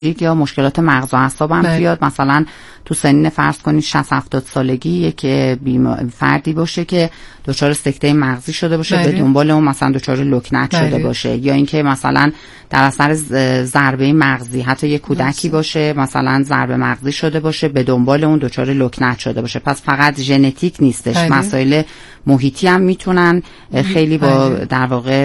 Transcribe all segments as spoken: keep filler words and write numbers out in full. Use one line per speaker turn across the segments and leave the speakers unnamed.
یا مشکلات مغز و اعصاب هم بیاد، مثلا تو سنین فرض کنید شصت هفتاد سالگی یک فردی باشه که دچار سکته مغزی شده باشه، بله. به دنبال اون مثلا دچار لکنت بله. شده باشه، یا اینکه مثلا در اثر ضربه مغزی حتی یک کودکی بله. باشه مثلا ضربه مغزی شده باشه، به دنبال اون دچار لکنت شده باشه. پس فقط ژنتیک نیستش، بله. مسائل محیطی هم میتونن خیلی با بله. در واقع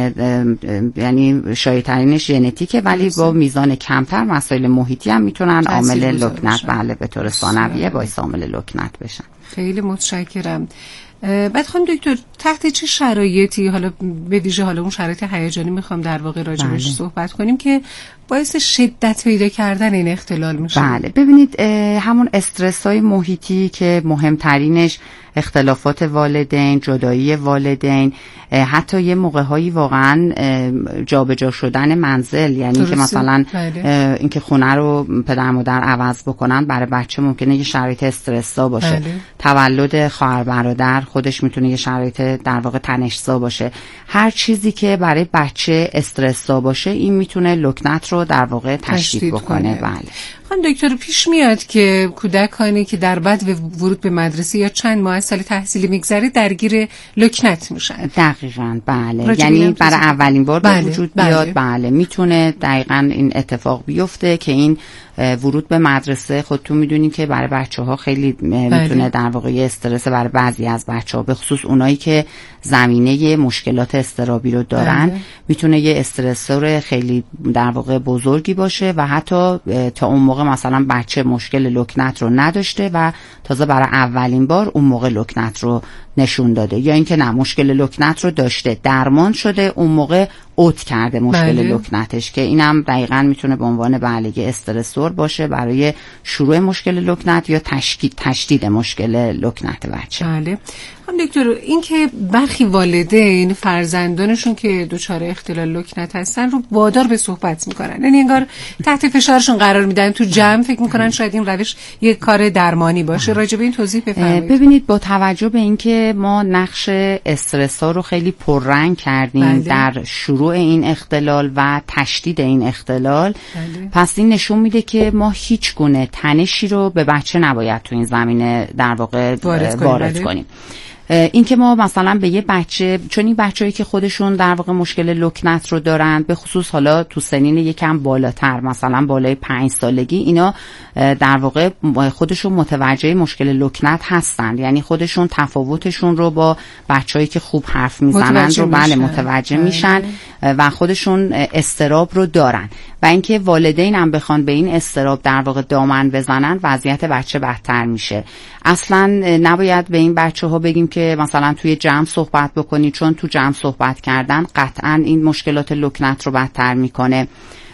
یعنی شایع‌ترینش ژنتیکه، ولی بله. با میزان کمتر مسائل محیطی هم میتونن عامل لکنت بله به طور ثانویه باعث عامل لکنت بشن.
خیلی متشکرم. بعد خانم دکتر تحت چه شرایطی، حالا به ویژه حالا اون شرایط هیجانی میخوام در واقع راجعش بله. صحبت کنیم که باعث شدت پیدا کردن این اختلال میشه؟
بله ببینید همون استرس های محیطی که مهمترینش اختلافات والدین، جدایی والدین، حتی یه موقع هایی واقعا جابجا شدن منزل، یعنی درسته. که مثلا بله. اینکه خونه رو پدر مادر عوض بکنن برای بچه ممکنه یه شرایط استرس‌زا باشه. بله. تولد خواهر برادر خودش میتونه یه شرایط در واقع تنش‌زا باشه. هر چیزی که برای بچه استرس‌زا باشه این میتونه لکنت رو در واقع تشدید بکنه. بله.
خانم دکتر پیش میاد که کودکانی که در بعد ورود به مدرسه یا چند ماه از سال تحصیلی میگذره درگیر لکنت میشن؟
دقیقاً بله، یعنی برای اولین بار بله. به وجود بیاد. بله. بله میتونه دقیقاً این اتفاق بیفته که این ورود به مدرسه خودتون میدونین که برای بچه‌ها خیلی میتونه بله. در واقع استرس برای بعضی از بچه‌ها، به خصوص اونایی که زمینه مشکلات اضطرابی رو دارن بله. میتونه یه استرسور خیلی در واقع بزرگی باشه و حتی تا اون موقع مثلا بچه مشکل لکنت رو نداشته و تازه برای اولین بار اون موقع لکنت رو نشون داده، یا اینکه نه مشکل لکنت رو داشته درمان شده اون موقع اوت کرده مشکل بله. لکنتش، که اینم دقیقاً میتونه به عنوان بله استرسور باشه برای شروع مشکل لکنت یا تشدید تشدید مشکل لکنت بچه.
بله. خانم دکتر این که برخی والدین فرزندانشون که دچار اختلال لکنت هستن رو وادار به صحبت میکنن، یعنی انگار تحت فشارشون قرار میدن، تو جمع فکر میکنن شاید این روش یک کار درمانی باشه. راجع به این توضیح بفرمایید.
ببینید با توجه به اینکه ما نقش استرس ها رو خیلی پررنگ کردیم بله. در شروع این اختلال و تشدید این اختلال بله. پس این نشون میده که ما هیچ گونه تنشی رو به بچه نباید تو این زمینه در واقع وارد, وارد کنیم, کنیم. این که ما مثلا به یه بچه، چون این بچه‌ای که خودشون در واقع مشکل لکنت رو دارن، به خصوص حالا تو سنین یکم بالاتر مثلا بالای پنج سالگی، اینا در واقع خودشون متوجه مشکل لکنت هستن، یعنی خودشون تفاوتشون رو با بچه‌ای که خوب حرف میزنن رو بله متوجه میشن و خودشون اضطراب رو دارن، و اینکه والدین هم بخوان به این اضطراب در واقع دامن بزنن وضعیت بچه بدتر میشه. اصلا نباید به این بچه‌ها بگیم که مثلا توی جمع صحبت بکنی، چون تو جمع صحبت کردن قطعا این مشکلات لکنت رو بدتر میکنه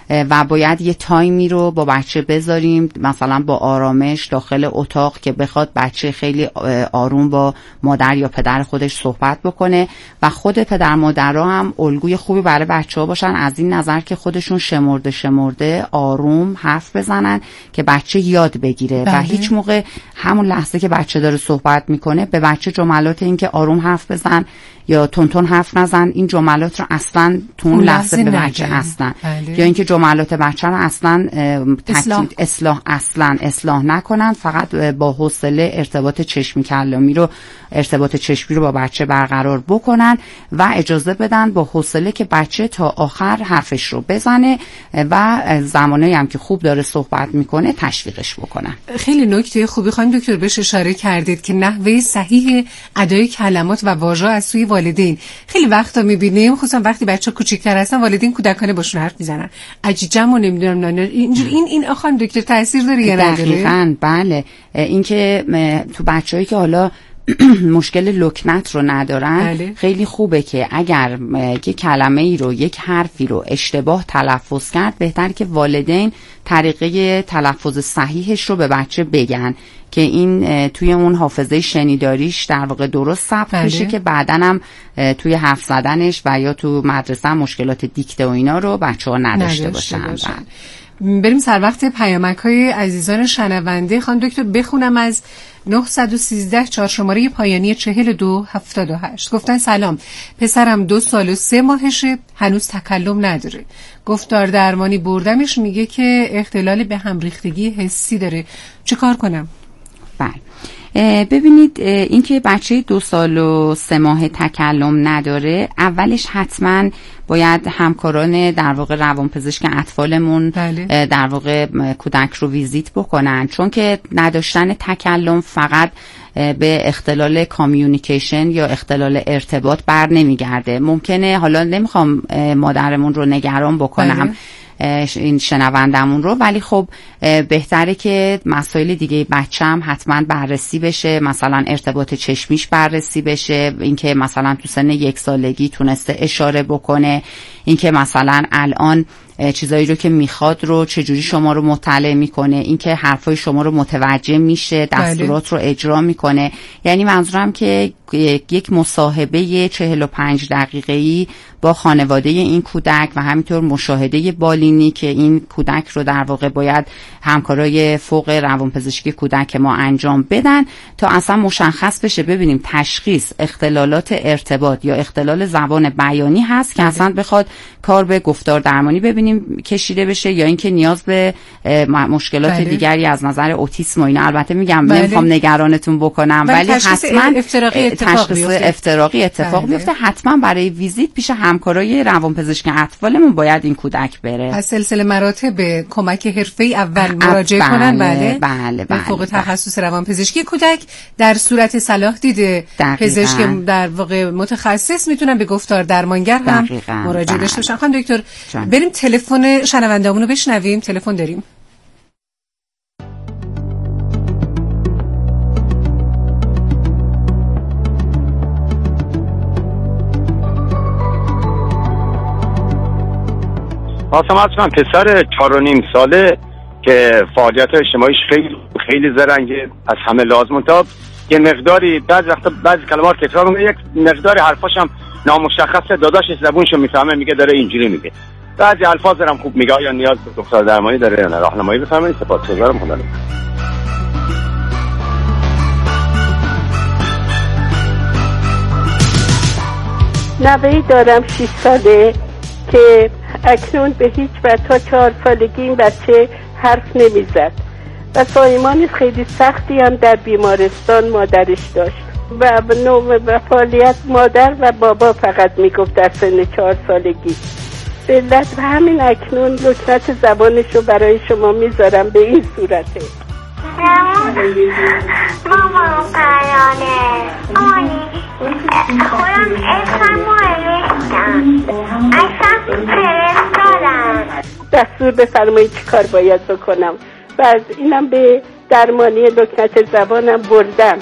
و باید یه تایمی رو با بچه بذاریم مثلا با آرامش داخل اتاق که بخواد بچه خیلی آروم با مادر یا پدر خودش صحبت بکنه و خود پدر مادرها هم الگوی خوبی برای بچه‌ها باشن، از این نظر که خودشون شمرده شمرده آروم حرف بزنن که بچه یاد بگیره بله. و هیچ موقع همون لحظه که بچه داره صحبت میکنه به بچه جملات این که آروم حرف بزن یا تونتون حرف نزن، این جملات رو اصلا تو اون لحظه به بچه اصلا بله. یا اینکه جملات بچه رو اصلا اصلاح. اصلاح اصلا اصلاح نکنن، فقط با حوصله ارتباط چشمی کلامی رو ارتباط چشمی رو با بچه برقرار بکنن و اجازه بدن با حوصله که بچه تا آخر حرفش رو بزنه و زمانی هم که خوب داره صحبت میکنه تشویقش بکنن.
خیلی نکته خوبی خانم دکتر بهش اشاره کردید که نحوه صحیح ادای کلمات و واژه از سوی والدین. خیلی وقتا میبینیم خصوصا وقتی بچه کوچیک‌تر هستن والدین کودکانه باشون حرف میزنن، عجیجم و نمیدونم نه اینجوری این این خانم دکتر تاثیر داره یا نداره؟
دقیقاً بله. اینکه تو بچه‌ای که حالا مشکل لکنت رو ندارن بله. خیلی خوبه که اگر یک کلمه ای رو یک حرفی رو اشتباه تلفظ کرد بهتر که والدین طریقه تلفظ صحیحش رو به بچه بگن که این توی اون حافظه شنیداریش در واقع درست ثبت بله. بشه که بعداً هم توی حرف زدنش و یا تو مدرسه مشکلات دیکته و اینا رو بچه‌ها نداشته باشن.
بریم سر وقت پیامک‌های عزیزان شنونده. خانم دکتر بخونم از نه یک سه چهار شماره پایانی چهل و دو هفتاد و هشت. گفتن سلام، پسرم دو سال و سه ماهشه، هنوز تکلم نداره. گفتار درمانی بردمش، میگه که اختلال به هم ریختگی حسی داره. چه کار کنم؟
بله ببینید، اینکه بچه دو سال و سه ماه تکلم نداره، اولش حتما باید همکاران در واقع روانپزشک اطفالمون بله. در واقع کودک رو ویزیت بکنن، چون که نداشتن تکلم فقط به اختلال کامیونیکیشن یا اختلال ارتباط بر نمیگرده. ممکنه، حالا نمیخوام مادرمون رو نگران بکنم بله. این شنوندمون رو، ولی خب بهتره که مسائل دیگه بچه‌م حتما بررسی بشه، مثلا ارتباط چشمیش بررسی بشه، اینکه مثلا تو سن یک سالگی تونسته اشاره بکنه، اینکه مثلا الان چیزایی رو که میخواد رو چجوری شما رو مطلع میکنه، اینکه حرفای شما رو متوجه میشه، دستورات رو اجرا میکنه. یعنی منظورم که یک مصاحبه چهل و پنج دقیقه‌ای با خانواده این کودک و همینطور مشاهده بالینی که این کودک رو در واقع باید همکارای فوق روانپزشکی کودک ما انجام بدن تا اصلا مشخص بشه، ببینیم تشخیص اختلالات ارتباط یا اختلال زبان بیانی هست که اصلا بخواد کار به گفتار درمانی ببینیم کشیده بشه، یا اینکه نیاز به مشکلات بله. دیگری از نظر اوتیسم و اینا. البته میگم بله. نمیخوام نگرانتون بکنم، ولی حتما
افتراقی
تشخیص افتراقی اتفاق بله. بیفته. حتما برای ویزیت پیش همکارای روانپزشک اطفالمون باید این کودک بره.
از سلسله مراتب کمک حرفه‌ای اول مراجعه بله. کنن بله
بله بله
فوق تخصص روانپزشکی کودک. در صورت صلاح دید پزشک در واقع متخصص میتونن به گفتار درمانگر هم دقیقا. مراجعه داشته باشن. خانم دکتر بریم تلفن شنوندهامون رو بشنویم. تلفن داریم.
آسان هستم، پسر چهار و نیم ساله که فعالیت اجتماعیش خیلی خیلی زرنگه از همه لازم تا یه مقداری بعضی وقتا بعضی کلمات تکرار میکنه، یک مقداری حرفاش هم نامشخصه، داداشش زبونشو میفهمه میگه داره اینجوری میگه، بعضی الفاظ هم خوب میگه. یا نیاز به دکتر درمانی داره یا نه؟ راهنمایی بفرمایید. سپاسگزارم. خدا
نوه‌ای دارم شش ساله که اکنون به هیچ وجه تا چهار سالگی این بچه حرف نمیزد و زایمان خیلی سختی هم در بیمارستان مادرش داشت و نوع و فعالیت مادر و بابا فقط میگفت در سن چهار سالگی. به علت و همین اکنون لکنت زبانش رو برای شما میذارم به این صورته.
مامان پرانه آنی خودم اسممو نوشتم، اصلا فرستادم.
دستور بفرمایید چی کار باید بکنم و از اینم به درمانی لکنت زبانم بردم.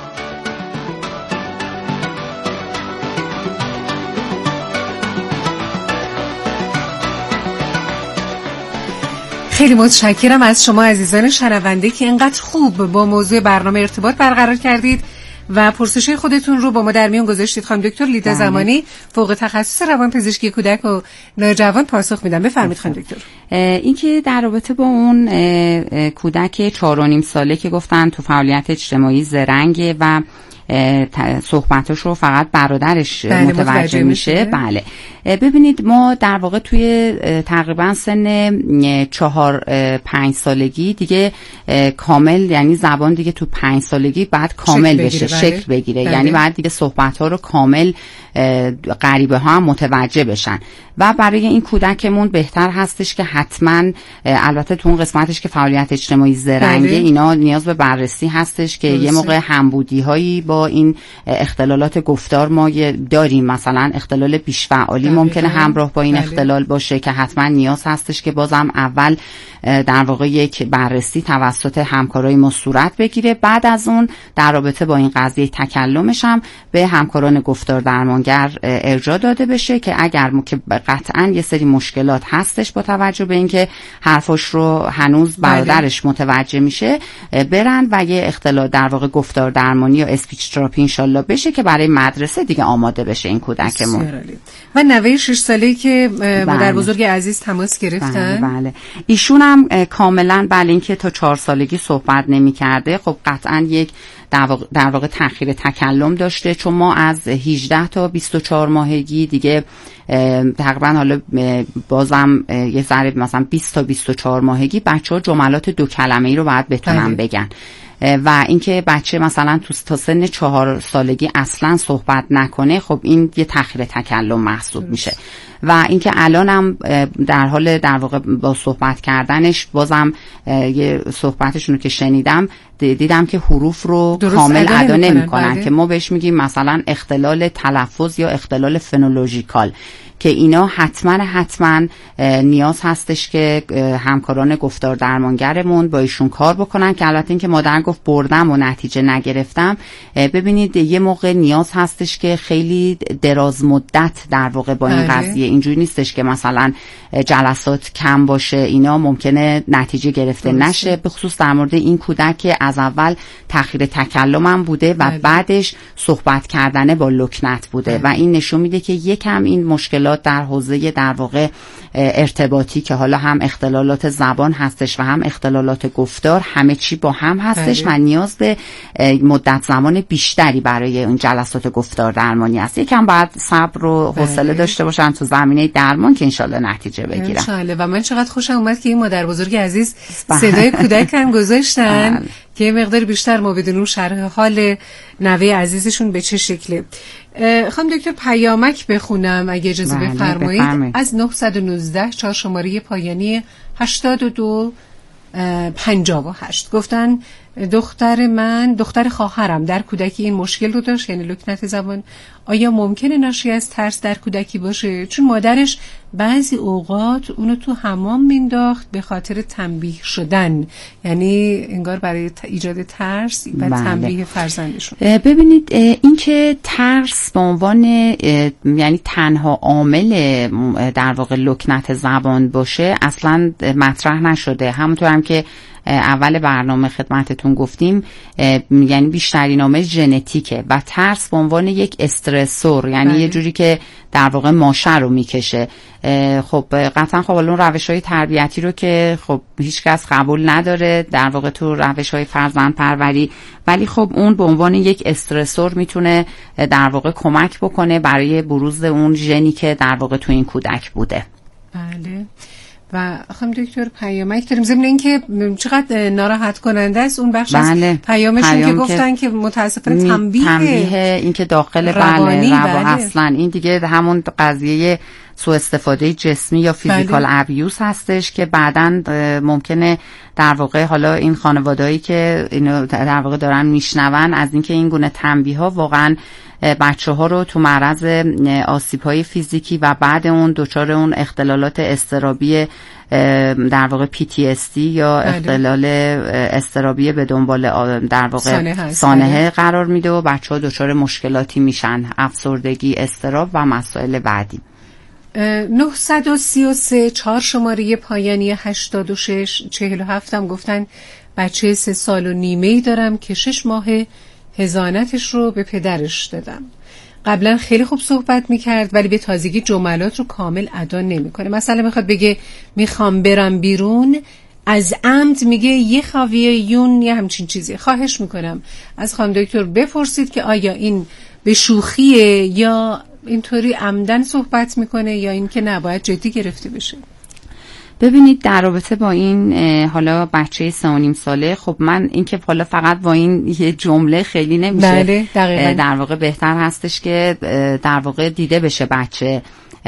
خیلی متشکرم از شما عزیزان شنونده که اینقدر خوب با موضوع برنامه ارتباط برقرار کردید و پرسش خودتون رو با ما در میون گذاشتید. خانم دکتر لیدا زمانی فوق تخصص روانپزشکی کودک و نوجوان پاسخ میدم. بفرمایید خانم دکتر.
اینکه در رابطه با اون کودک چهار و نیم ساله که گفتن تو فعالیت اجتماعی زرنگه و صحبتش رو فقط برادرش بله متوجه میشه. بله ببینید، ما در واقع توی تقریبا سن چهار پنج سالگی دیگه کامل، یعنی زبان دیگه تو پنج سالگی بعد کامل بشه، بله. شکل بگیره بله. یعنی بعد دیگه صحبت ها رو کامل غریبه ها هم متوجه بشن و برای این کودکمون بهتر هستش که حتما، البته تو اون قسمتش که فعالیت اجتماعی زرنگه بله. اینا نیاز به بررسی هستش که درسته. یه موقع همبودی هایی با این اختلالات گفتار ما داریم، مثلا اختلال بیش‌فعالی ممکنه همراه با این بله. اختلال باشه که حتما نیاز هستش که بازم اول در واقع یک بررسی توسط همکارای ما صورت بگیره. بعد از اون در رابطه با این قضیه تکلمش هم به همکاران گفتار درمانگر ارجاع داده بشه که اگر که قطعا یه سری مشکلات هستش با توجه به اینکه حرفش رو هنوز برادرش متوجه میشه، برن و یه اختلال در واقع گفتار درمانی یا اسپیچ تراپی انشالله بشه که برای مدرسه دیگه آماده بشه این کودکمون.
و نوه شش ساله‌ای که مادر بزرگ عزیز تماس گرفتن،
بله, بله. ایشون هم کاملا بله اینکه تا چهار سالگی صحبت نمی‌کرده، خب قطعا یک در واقع, در واقع تأخیر تکلم داشته، چون ما از هجده تا بیست و چهار ماهگی دیگه تقریبا حالا بازم یه ذره مثلا بیست تا بیست و چهار ماهگی بچه‌ها جملات دو کلمه‌ای رو باید بتونن بگن و اینکه بچه مثلا تو تا سن چهار سالگی اصلا صحبت نکنه، خب این یه تأخیر تکلم محسوب میشه. و اینکه الان هم در حال در واقع با صحبت کردنش بازم یه صحبتشون رو که شنیدم دیدم که حروف رو کامل ادا نمی‌کنن که ما بهش میگیم مثلا اختلال تلفظ یا اختلال فنولوژیکال، که اینا حتما حتما نیاز هستش که همکاران گفتار درمانگرمون با ایشون کار بکنن. که البته اینکه مادر گفت بردم و نتیجه نگرفتم، ببینید یه موقع نیاز هستش که خیلی دراز مدت در واقع با این قضیه، اینجوری نیستش که مثلا جلسات کم باشه اینا ممکنه نتیجه گرفته نشه، به خصوص در مورد این کودک که از اول تأخیر تکلم هم بوده و بله. بعدش صحبت کردنه با لکنت بوده بله. و این نشون میده که یکم این مشکلات در حوزه در واقع ارتباطی که حالا هم اختلالات زبان هستش و هم اختلالات گفتار همه چی با هم هستش بله. و نیاز به مدت زمان بیشتری برای اون جلسات گفتار درمانی است. یکم باید صبر و حوصله داشته باشن تو زمینه درمان که انشالله نتیجه بگیرن انشالله. و
من چقدر خوشم اومد که این مادر بزرگ عزیز صدای کودکم گذاشتن که یه مقدار بیشتر ما بدونیم شرح حال نوه عزیزشون به چه شکله. خانم دکتر پیامک بخونم اگه اجازه بفرمایید، از نه یک نه چهار شماره پایانی هشتاد و دو پنجاه و هشت گفتن دختر من دختر خواهرم در کودکی این مشکل رو داشت، یعنی لکنت زبان. آیا ممکنه ناشی از ترس در کودکی باشه؟ چون مادرش بعضی اوقات اونو تو حمام مینداخت به خاطر تنبیه شدن، یعنی انگار برای ایجاد ترس و بله. تنبیه فرزندشون.
ببینید این که ترس به عنوان یعنی تنها عامل در واقع لکنت زبان باشه اصلا مطرح نشده. همونطور هم که اول برنامه خدمتتون گفتیم، یعنی بیشترین عامل ژنتیکه و ترس به عنوان یک استرسور، یعنی بله. یه جوری که در واقع ماشه رو میکشه. خب قطعا خب اون روش‌های تربیتی رو که خب هیچ کس قبول نداره در واقع تو روش‌های فرزند پروری، ولی خب اون به عنوان یک استرسور میتونه در واقع کمک بکنه برای بروز اون ژنی که در واقع تو این کودک بوده.
بله. و خانم دکتر پیامک داریم ضمن اینکه چقدر ناراحت کننده است اون بخش بله. از پیامشون پیام که گفتن که, که متاسفانه تنبیه
تنبیه این که داخل
روانی
بله,
بله.
اصلا این دیگه همون قضیه سوء استفاده جسمی یا فیزیکال بله. ابیوز هستش که بعداً ممکنه در واقع حالا این خانوادهایی که اینو در واقع دارن میشنون از اینکه این گونه تنبیه ها واقعاً بچه ها رو تو معرض آسیب های فیزیکی و بعد اون دچار اون اختلالات اضطرابی در واقع پی تی اس دی یا بله. اختلال اضطرابی به دنبال در واقع سانحه قرار میده و بچه ها دچار مشکلاتی میشن، افسردگی، اضطراب و مسائل بعدی.
نه سه سه چهار شماره پایانی هشتاد و شش چهل و هفت هم گفتن بچه سه سال و نیمه ای دارم که شش ماه حضانتش رو به پدرش دادم. قبلا خیلی خوب صحبت میکرد ولی به تازگی جملات رو کامل ادا نمیکنه. مثلا میخواد بگه میخوام برم بیرون، از عمد میگه یه خاویه یون یا همچین چیزی. خواهش میکنم از خانم دکتر بپرسید که آیا این به شوخیه یا اینطوری عمدن صحبت میکنه یا این که نباید جدی گرفته بشه.
ببینید در رابطه با این حالا بچه سه و نیم ساله، خب من این که حالا فقط با این یه جمله خیلی نمیشه
بله دقیقاً.
در واقع بهتر هستش که در واقع دیده بشه بچه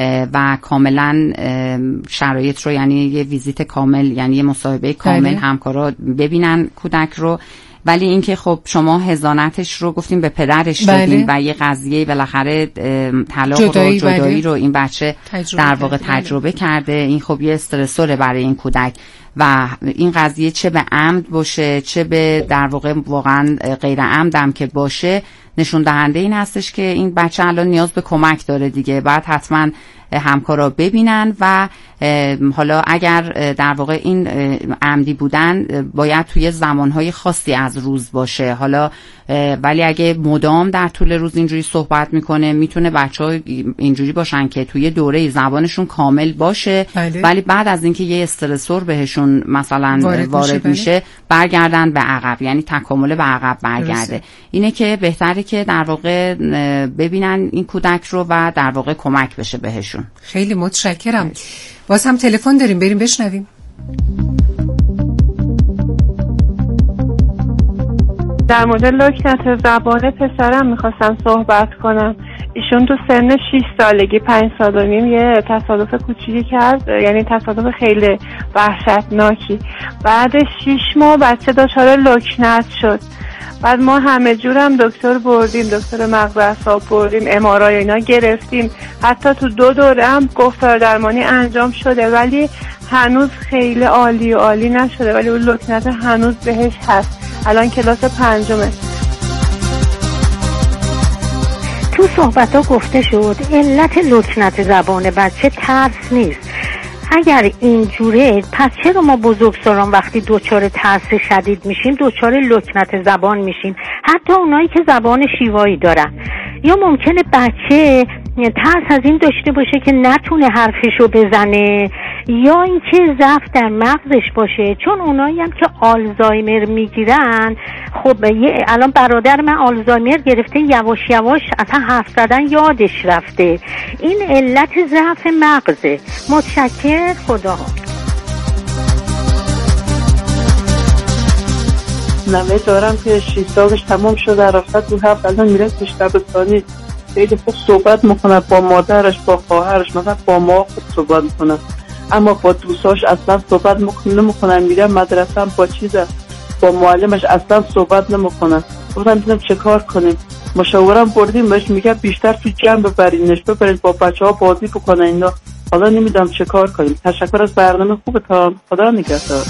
و کاملا شرایط رو، یعنی یه ویزیت کامل، یعنی یه مصاحبه کامل بله. همکارا ببینن کودک رو. ولی اینکه خب شما حضانتش رو گفتیم به پدرش دادین بله. و یه قضیه بالاخره طلاق رو جدایی بله. رو این بچه تجربه در واقع تجربه بله. کرده، این خب یه استرسوره برای این کودک و این قضیه چه به عمد باشه چه به در واقع واقعا غیر عمد هم که باشه، نشون دهنده این هستش که این بچه الان نیاز به کمک داره دیگه. بعد حتما همکارا ببینن و حالا اگر در واقع این عمدی بودن باید توی زمانهای خاصی از روز باشه. حالا ولی اگه مدام در طول روز اینجوری صحبت میکنه، میتونه بچه‌ها اینجوری باشن که توی دوره زبانشون کامل باشه بله. ولی بعد از اینکه یه استرسور بهشون مثلا وارد, وارد میشه بله. برگردن به عقب، یعنی تکامل به عقب برگرده. درسته. اینه که بهتره که در واقع ببینن این کودک رو و در واقع کمک بشه بهشون.
خیلی متشکرم. باز هم تلفن داریم، بریم بشنویم.
در مورد لکنت زبان پسرم میخواستم صحبت کنم. ایشون تو سن شش سالگی پنج سال و نیم یه تصادف کوچیکی کرد، یعنی تصادف خیلی وحشتناکی. بعد شش ماه بچه دچار لکنت شد. بعد ما همه جورم دکتر بردیم، دکتر مغز اعصاب بردیم، ام آر آی اینا گرفتیم، حتی تو دو دوره هم گفتار درمانی انجام شده ولی هنوز خیلی عالی و عالی نشده، ولی اون لکنت هنوز بهش هست. الان کلاس پنجمه.
تو صحبت ها گفته شد علت لکنت زبان بچه ترس نیست. اگر اینجوره پس چرا ما بزرگسالان وقتی دوچار ترس شدید میشیم دوچار لکنت زبان میشیم؟ حتی اونایی که زبان شیوایی دارن. یا ممکنه بچه ترس از این داشته باشه که نتونه حرفشو بزنه، یا اینکه ضعف در مغزش باشه. چون اونایی هم که آلزایمر میگیرن، خب الان برادر من آلزایمر گرفته، یواش یواش اصلا حرف زدن یادش رفته. این علت ضعف مغزه. متشکر، خدا.
نوه دارم که شش سالش تمام شده، رفته تو هفت، الان میره پیش دبستانی. خیلی خوب صحبت میکنه با مادرش، با خواهرش، مثلا با ما خوب صحبت میکنه، اما با دوستاش اصلا صحبت نمیکنه. میره مدرسه هم با چیزه با معلمش اصلا صحبت نمیکنه. گفتم ببینم چه کار کنیم. مشاورم بردیم بهش، میگه بیشتر تو جمع ببرینش، ببرید با بچه‌ها بازی بکنه اینا. حالا نمیدونم چه کار کنیم. تشکر از برنامه خوبتون. خدا نگهدار.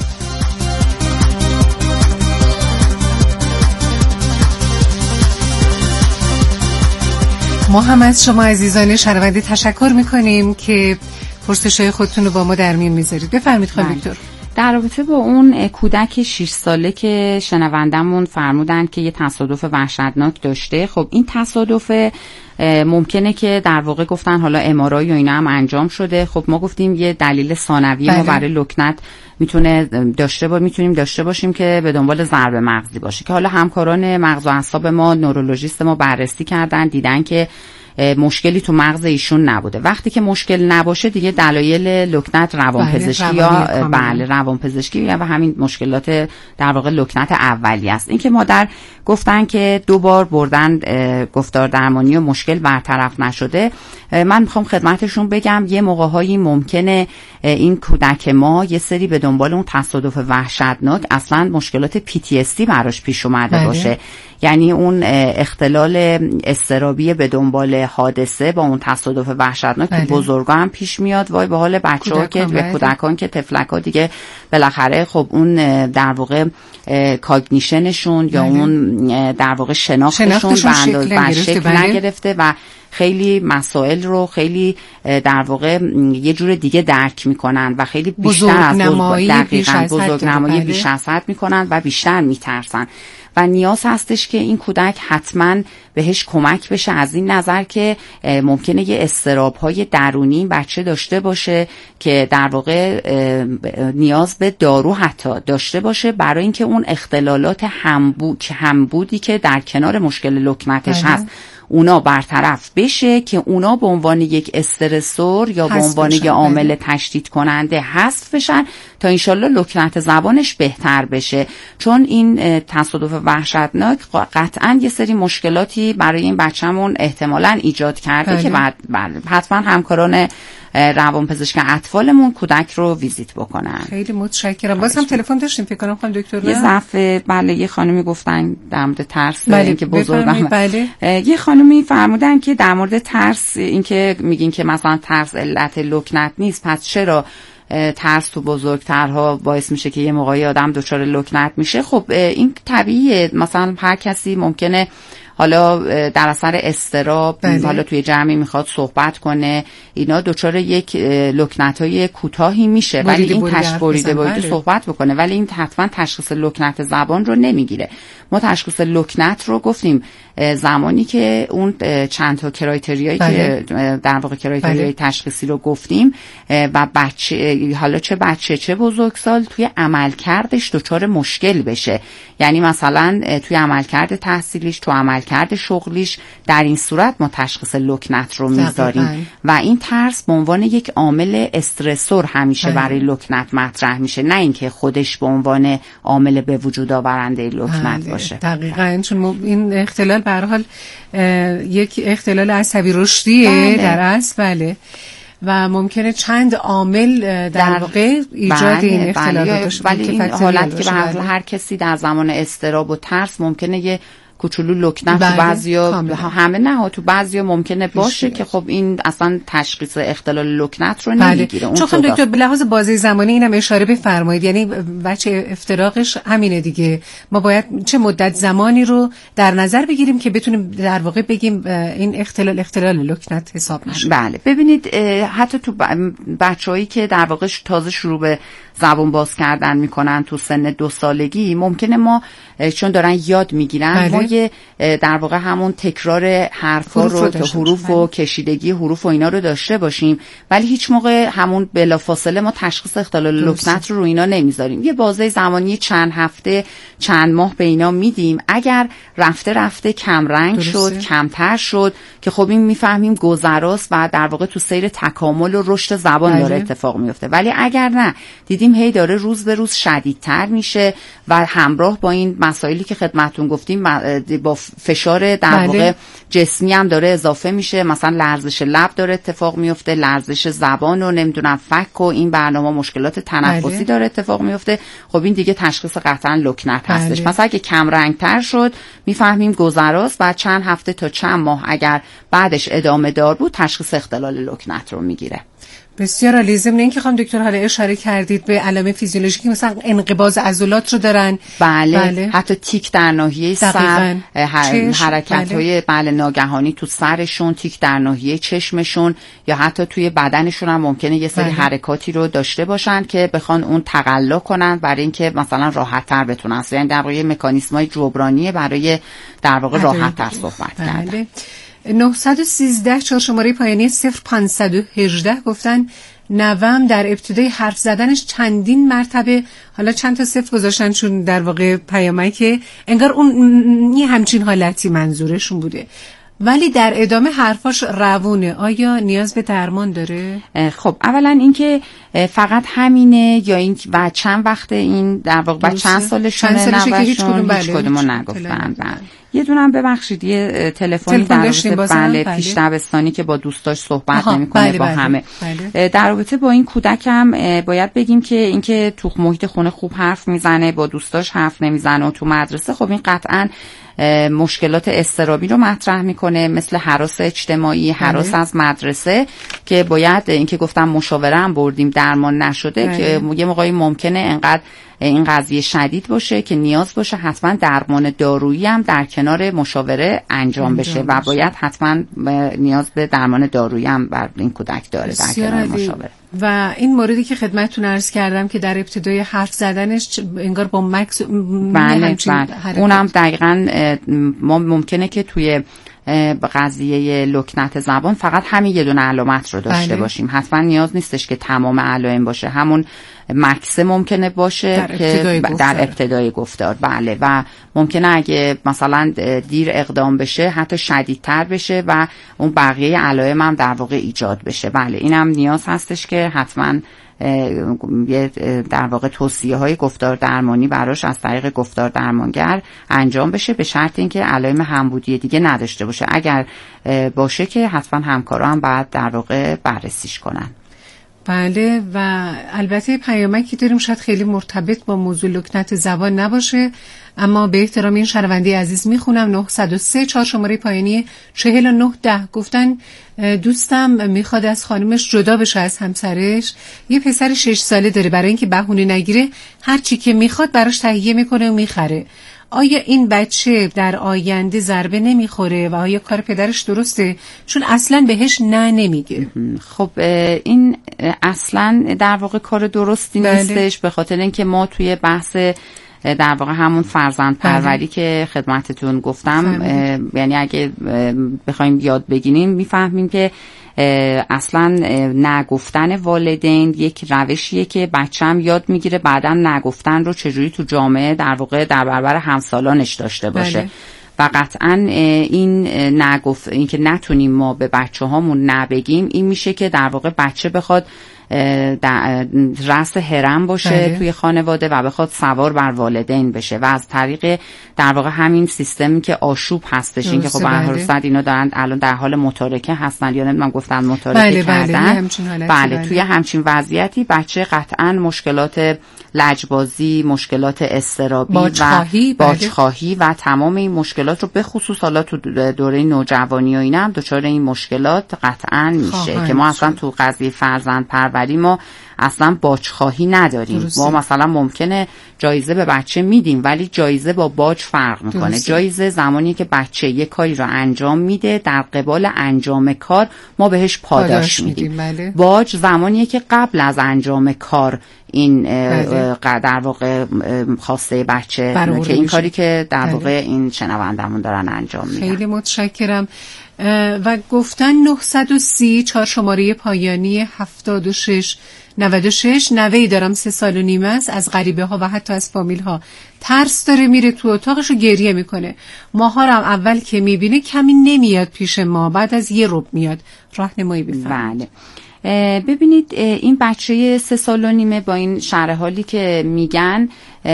ما هم از شما عزیزان شنونده تشکر میکنیم که پرسش‌های خودتون رو با ما در میون میذارید. بفرمایید خانم دکتر.
در رابطه با اون کودک شش ساله که شنوندمون فرمودن که یه تصادف وحشتناک داشته، خب این تصادف ممکنه که در واقع گفتن حالا ام آر آی و اینا هم انجام شده. خب ما گفتیم یه دلیل ثانوی ما برای لکنت میتونه داشته با میتونیم داشته باشیم که به دنبال ضربه مغزی باشه، که حالا همکاران مغز و اعصاب ما، نورولوژیست ما بررسی کردن، دیدن که مشکلی تو مغز ایشون نبوده. وقتی که مشکل نباشه دیگه دلایل لکنت روانپزشکی یا بله روانپزشکی یا و همین مشکلات در واقع لکنت اولی است. این که مادر گفتن که دو بار بردن گفتار درمانی و مشکل برطرف نشده، من میخوام خدمتشون بگم یه موقع‌هایی ممکنه این کودک ما یه سری به دنبال اون تصادف وحشتناک اصلا مشکلات پی تی اس دی براش پیش اومده بله. باشه، یعنی اون اختلال اضطرابی به دنبال حادثه با اون تصادف وحشتناک بله. که بزرگا هم پیش میاد. وای به حال بچه‌ها که به کودکان که طفلک‌ها دیگه بالاخره خب اون در واقع کاگنیشنشون بله. یا اون در واقع شناختشون به اندازه شکل نگرفته و خیلی مسائل رو خیلی در واقع یه جور دیگه درک میکنن و خیلی بیشتر از دقیقاً بزرگنمایی بیش از حد میکنن و بیشتر میترسن و نیاز هستش که این کودک حتما بهش کمک بشه، از این نظر که ممکنه یه اضطراب‌های درونی بچه داشته باشه که در واقع نیاز به دارو حتی داشته باشه برای اینکه اون اختلالات همبود همبودی که در کنار مشکل لکنتش هست اونا برطرف بشه، که اونا به عنوان یک استرسور یا به عنوان یک عامل تشدید کننده حذف بشن تا انشالله لکنت زبانش بهتر بشه. چون این تصادف وحشتناک قطعا یه سری مشکلاتی برای این بچه‌مون احتمالاً ایجاد کرده بله. که بعد بله حتما همکاران روانپزشک اطفالمون کودک رو ویزیت بکنن.
خیلی متشکرم. باز هم تلفن داشتیم فکر کنم خانم دکتر.
یه ضعف بله یه خانمی گفتن در مورد ترس
بله.
اینکه بزرگم
بله.
یه خانمی فرمودن که در مورد ترس اینکه میگین که مثلا ترس علت لکنت نیست، پس چرا ترس تو بزرگترها باعث میشه که یه موقعی آدم دچار لکنت میشه. خب این طبیعیه، مثلا هر کسی ممکنه حالا در اثر اضطراب حالا توی جمعی میخواد صحبت کنه اینا دچار یک لکنت‌های کوتاهی میشه، ولی این تشبریده باید صحبت بکنه، ولی این حتما تشخیص لکنت زبان رو نمیگیره. ما تشخیص لکنت رو گفتیم زمانی که اون چند تا کرایتریایی که در واقع کرایتریای تشخیصی رو گفتیم و بچه حالا چه بچه چه بزرگسال توی عملکردش دچار مشکل بشه، یعنی مثلا توی عملکرد تحصیلیش، تو عملکرد شغلیش، در این صورت ما تشخیص لکنت رو میذاریم و این ترس به عنوان یک عامل استرسور همیشه بله. برای لکنت مطرح میشه، نه اینکه خودش به عنوان عامل به وجود آورنده لکنت باشه.
دقیقاً، چون این اختلال به هر حال یک اختلال عصبی رشدیه بله. در اصل بله، و ممکنه چند عامل در, در واقع ایجاد
بله،
این اختلال
بله،
باشه،
ولی این حالت که به هر هر کسی در زمان اضطراب و ترس ممکنه یه کوچولو لکنت بله، تو بعضیا همه نه تو بعضیا ممکنه باشه که خب این اصلا تشخیص اختلال لکنت رو نمیگیره.
بله. چون خب دکتر به لحاظ بازه زمانی اینم اشاره بفرمایید، یعنی بچه افتراقش همینه دیگه، ما باید چه مدت زمانی رو در نظر بگیریم که بتونیم در واقع بگیم این اختلال اختلال لکنت حساب میشه.
بله ببینید حتی تو بچه‌هایی که در واقع تازه شروع به زبان باز کردن میکنن تو سن دو سالگی، ممکنه ما چون دارن یاد میگیرن بله. ما یه در واقع همون تکرار حرفا رو تا حروف و کشیدگی حروف و اینا رو داشته باشیم، ولی هیچ موقع همون بلافاصله ما تشخیص اختلال لکنت رو رو اینا نمیذاریم. یه بازه زمانی چند هفته چند ماه به اینا میدیم، اگر رفته رفته کم رنگ شد کمتر شد که خب این میفهمیم گذراست و در واقع تو سیر تکامل و رشد زبان بله. داره اتفاق میفته. ولی اگر نه دیدیم هی داره روز به روز شدیدتر میشه و همراه با این مسائلی که خدمتتون گفتیم با فشار در بله. واقع جسمی هم داره اضافه میشه، مثلا لرزش لب داره اتفاق میفته، لرزش زبان و نمیدونم فک و این برنامه مشکلات تنفسی بله. داره اتفاق میفته، خب این دیگه تشخیص قطعا لکنت بله. هستش. مثلا اگه کم رنگ تر شد میفهمیم گذراست و چند هفته تا چند ماه اگر بعدش ادامه دار بود تشخیص اختلال لکنت رو میگیره.
بسیار عالی. ضمن اینکه خانم دکتر حالا اشاره کردید به علائم فیزیولوژیکی مثلا انقباض عضلات رو دارن
بله, بله. حتی تیک در ناحیه سر، حرکت های بله. بله ناگهانی تو سرشون، تیک در ناحیه چشمشون یا حتی توی بدنشون هم ممکنه یه سری بله. حرکاتی رو داشته باشن که بخوان اون تقلا کنن برای اینکه مثلا راحت تر بتونن، یعنی در واقع مکانیزمای جبرانی برای در واقع راحت تر صحبت بله. کردن.
نه یک سه چهار شماره پایانی صفر پانصد و هجده گفتن نوام در ابتدای حرف زدنش چندین مرتبه، حالا چند تا صفر گذاشتن چون در واقع پیامک انگار اون یه همچین حالتی منظورشون بوده، ولی در ادامه حرفاش روونه. آیا نیاز به درمان داره؟
خب اولا اینکه فقط همینه یا این و چند وقت این در واقع چند سالشونه نوشون هیچ کدوم هیچ کدومو نگفتن. یه دونم ببخشید یه تلفنی در رابطه بله پیش دبستانی که با دوستاش صحبت نمی‌کنه بله با بله همه بله. در رابطه با این کودکم باید بگیم که اینکه تو محیط خونه خوب حرف میزنه، با دوستاش حرف نمیزنه و تو مدرسه خب این قطعاً مشکلات اضطرابی رو مطرح میکنه، مثل هراس اجتماعی، هراس بله. از مدرسه که باید اینکه گفتم مشاوره هم بردیم درمان نشده بله. که یه موقعی ممکنه انقدر این قضیه شدید باشه که نیاز باشه حتما درمان دارویی هم در کنار مشاوره انجام, انجام بشه و باید حتما نیاز به درمان دارویی هم بر این کودک داره در کنار مشاوره.
و این موردی که خدمتتون عرض کردم که در ابتدای حرف زدنش انگار با مکس
بله بله اونم دقیقاً ما ممکنه که توی قضیه لکنت زبان فقط همین یه دونه علامت رو داشته بله. باشیم، حتما نیاز نیستش که تمام علائم باشه، همون مکس ممکنه باشه
در ابتدای
که
گفتار.
در ابتدای گفتار بله، و ممکنه اگه مثلا دیر اقدام بشه حتی شدیدتر بشه و اون بقیه علائم هم در واقع ایجاد بشه. بله اینم نیاز هستش که حتما یه در واقع توصیه های گفتار درمانی براش از طریق گفتار درمانگر انجام بشه، به شرط اینکه علائم همبودی دیگه نداشته باشه. اگر باشه که حتما همکارا هم باید در واقع بررسیش کنن.
بله و البته پیامکی داریم شاید خیلی مرتبط با موضوع لکنت زبان نباشه، اما به احترام این شنونده عزیز میخونم. نه صفر سه چهار شماره پایانی چهل و نه ده گفتن دوستم میخواد از خانمش جدا بشه از همسرش، یه پسر شش ساله داره، برای اینکه بهونه نگیره هر چی که میخواد براش تهیه میکنه و میخره. آیا این بچه در آینده ضربه نمیخوره و آیا کار پدرش درسته؟ چون اصلا بهش نه نمیگه.
خب این اصلا در واقع کار درستی
بله.
نیستش، به خاطر اینکه ما توی بحث در واقع همون فرزند پروری که خدمتتون گفتم، یعنی اگه بخوایم یاد بگیریم میفهمیم که اصلا نگفتن والدین یک روشیه که بچه‌م یاد میگیره بعداً نگفتن رو چجوری تو جامعه در واقع در برابر همسالانش داشته باشه. بله. و قطعاً این نگفت، این که نتونیم ما به بچه هامون نبگیم، این میشه که در واقع بچه بخواد رأس هرم باشه بله. توی خانواده و بخواد سوار بر والدین بشه و از طریق در واقع همین سیستمی که آشوب هستش، این که خب به هر صد اینا دارن الان در حال متارکه هستن یا نمیدونم گفتن متارکه
بله
کردن
بله,
بله, بله توی همچین وضعیتی بچه قطعا مشکلات لجبازی، مشکلات اضطرابی و باجخواهی و تمام این مشکلات رو به خصوص حالا تو دوره نوجوانی و اینا هم دچار این مشکلات قطعا میشه که ما اصلا تو قضیه فرزند پروری ما اصلا باجخواهی نداریم. درسته. ما مثلا ممکنه جایزه به بچه میدیم ولی جایزه با باج فرق میکنه. درسته. جایزه زمانی که بچه یه کاری رو انجام میده در قبال انجام کار ما بهش پاداش, پاداش میدیم. میدیم. بله. باج زمانیه که قبل از انجام کار این بله. در واقع خواسته بچه که این کاری که در بله. واقع این شنوندمون دارن انجام میدن.
خیلی متشکرم. و گفتن نه صفر سه چهار شماره پایانی هفتاد و شش نود و شش نوه‌ای دارم سه سال و نیم است، از غریبه ها و حتی از فامیل ها ترس داره، میره تو اتاقش و گریه میکنه. ماها رو اول که میبینه کمی نمیاد پیش ما، بعد از یه ربع میاد. راهنمایی بفرمایید.
بله ببینید این بچه سه سال و نیمه با این شرح حالی که میگن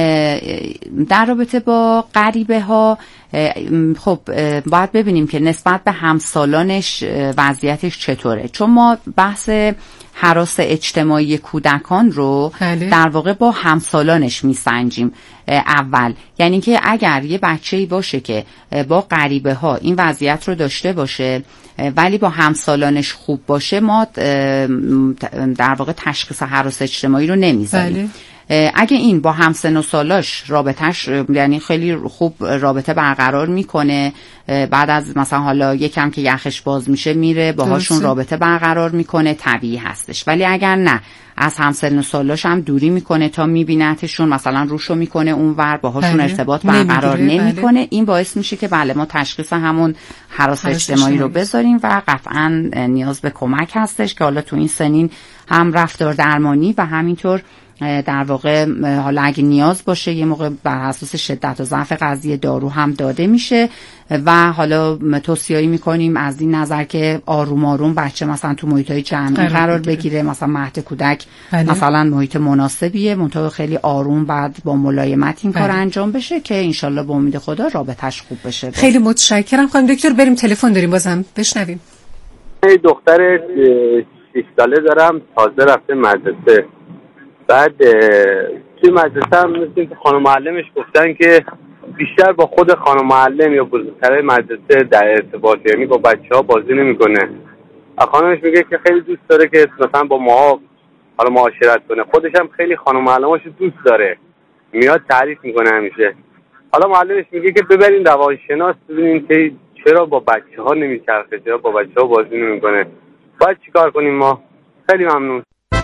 در رابطه با غریبه ها، خب باید ببینیم که نسبت به همسالانش وضعیتش چطوره، چون ما بحث هراس اجتماعی کودکان رو بله. در واقع با همسالانش میسنجیم اول. یعنی که اگر یه بچه‌ای باشه که با غریبه ها این وضعیت رو داشته باشه ولی با همسالانش خوب باشه، ما در واقع تشخیص هراس اجتماعی رو نمیذاریم. بله. اگه این با همسن و سالاش رابطهش یعنی خیلی خوب رابطه برقرار میکنه، بعد از مثلا حالا یکم که یخش باز میشه میره باهاشون رابطه برقرار میکنه، طبیعی هستش. ولی اگر نه از همسن و سالاش هم دوری میکنه تا میبینتشون، مثلا روشو میکنه اونور باهاشون بله. ارتباط برقرار نمیکنه، بله. این باعث میشه که بله ما تشخیص همون هراس اجتماعی رو بذاریم و قطعا نیاز به کمک هستش که حالا تو این سنین هم رفتار درمانی و همینطور در واقع حالا اگه نیاز باشه یه موقع بر اساس شدت و ضعف قضیه دارو هم داده میشه و حالا توصیه‌ای میکنیم از این نظر که آروم آروم بچه مثلا تو محیطای جمعی قرار بگیره، مثلا مهد کودک بله. مثلا محیط مناسبیه، منطقه خیلی آروم بعد با ملایمت این بله. کار انجام بشه که انشالله به امید خدا رابطش خوب بشه.
خیلی متشکرم خانم دکتر. بریم تلفن داریم بازم بشنویم.
دختر شش ساله دارم، تازه رفته مدرسه. بعد توی مدرسه هم مثل که خانم معلمش گفتن که بیشتر با خود خانم معلم یا بزرگترهای مدرسه در ارتباط، یعنی با بچه ها بازی نمیکنه. خانمش میگه که خیلی دوست داره که مثلا با ما حالا معاشرت کنه، خودش هم خیلی خانم معلماش دوست داره، میاد تعریف میکنه همیشه. حالا معلمش میگه که ببرین روانشناس ببینین که چرا با بچه ها نمیچرخه، چرا با بچه ها بازی نمیکنه. باید چیکار کنیم ما؟ خیلی ممنون.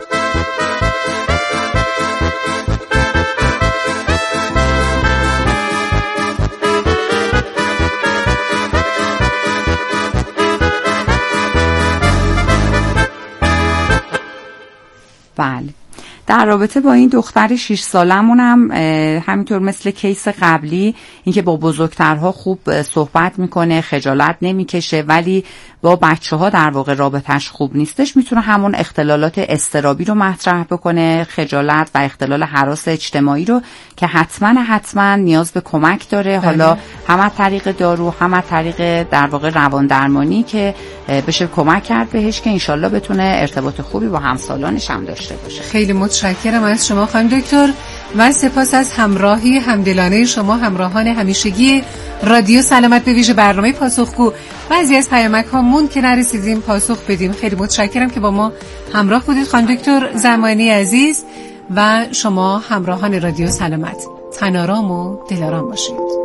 بله در رابطه با این دختر شش سالمون هم همینطور مثل کیس قبلی، اینکه با بزرگترها خوب صحبت میکنه، خجالت نمیکشه، ولی با بچه ها در واقع رابطش خوب نیستش، میتونه همون اختلالات اضطرابی رو مطرح بکنه، خجالت و اختلال هراس اجتماعی رو که حتما حتما نیاز به کمک داره. حالا هم از طریق دارو هم از طریق در واقع روان درمانی که بشه کمک کرد بهش که انشالله بتونه ارتباط خوبی با همسالانش هم داشته باشه.
خیلی متشکرم از شما خانم دکتر و سپاس از همراهی همدلانه شما همراهان همیشگی رادیو سلامت، به ویژه برنامه پاسخگو. بعضی از پیامک ها مون که نرسیدیم پاسخ بدیم. خیلی متشکرم که با ما همراه بودید خانم دکتر زمانی عزیز و شما همراهان رادیو سلامت. تن‌آرام و دل‌آرام باشید.